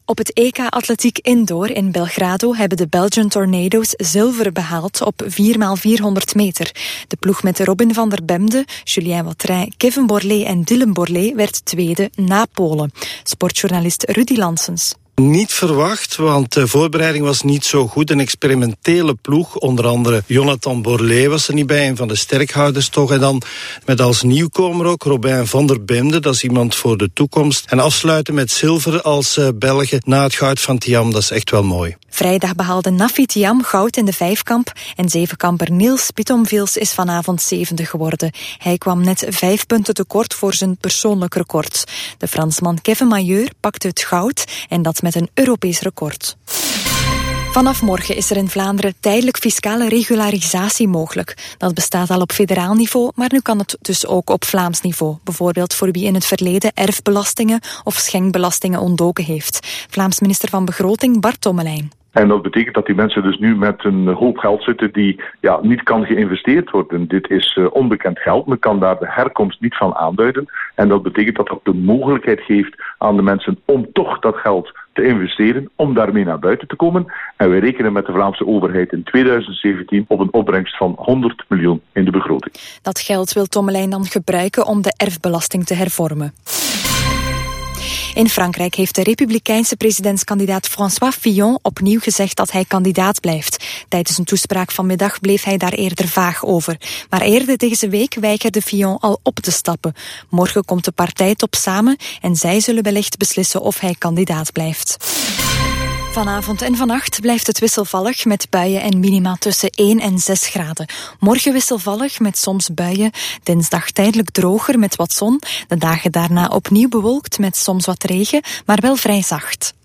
Op het EK Atletiek Indoor in Belgrado hebben de Belgian Tornado's zilver behaald op 4x400 meter. De ploeg met Robin van der Bemde, Julien Wautrin, Kevin Borlée en Dylan Borlée werd tweede na Polen. Sportjournalist Rudy Lansens. Niet verwacht, want de voorbereiding was niet zo goed. Een experimentele ploeg, onder andere Jonathan Borlée was er niet bij, een van de sterkhouders toch. En dan met als nieuwkomer ook Robin van der Bemde, dat is iemand voor de toekomst. En afsluiten met zilver als Belgen na het goud van Thiam, dat is echt wel mooi. Vrijdag behaalde Nafi Thiam goud in de vijfkamp en zevenkamper Niels Pittomvils is vanavond zevende geworden. Hij kwam net 5 punten tekort voor zijn persoonlijk record. De Fransman Kevin Mailleur pakte het goud en dat met een Europees record. Vanaf morgen is er in Vlaanderen tijdelijk fiscale regularisatie mogelijk. Dat bestaat al op federaal niveau, maar nu kan het dus ook op Vlaams niveau. Bijvoorbeeld voor wie in het verleden erfbelastingen of schenkbelastingen ontdoken heeft. Vlaams minister van Begroting Bart Tommelijn. En dat betekent dat die mensen dus nu met een hoop geld zitten die niet kan geïnvesteerd worden. Dit is onbekend geld, men kan daar de herkomst niet van aanduiden. En dat betekent dat dat de mogelijkheid geeft aan de mensen om toch dat geld te investeren, om daarmee naar buiten te komen. En wij rekenen met de Vlaamse overheid in 2017 op een opbrengst van 100 miljoen in de begroting. Dat geld wil Tommelijn dan gebruiken om de erfbelasting te hervormen. In Frankrijk heeft de republikeinse presidentskandidaat François Fillon opnieuw gezegd dat hij kandidaat blijft. Tijdens een toespraak vanmiddag bleef hij daar eerder vaag over. Maar eerder deze week weigerde Fillon al op te stappen. Morgen komt de partijtop samen en zij zullen wellicht beslissen of hij kandidaat blijft. Vanavond en vannacht blijft het wisselvallig met buien en minima tussen 1 en 6 graden. Morgen wisselvallig met soms buien. Dinsdag tijdelijk droger met wat zon. De dagen daarna opnieuw bewolkt met soms wat regen, maar wel vrij zacht.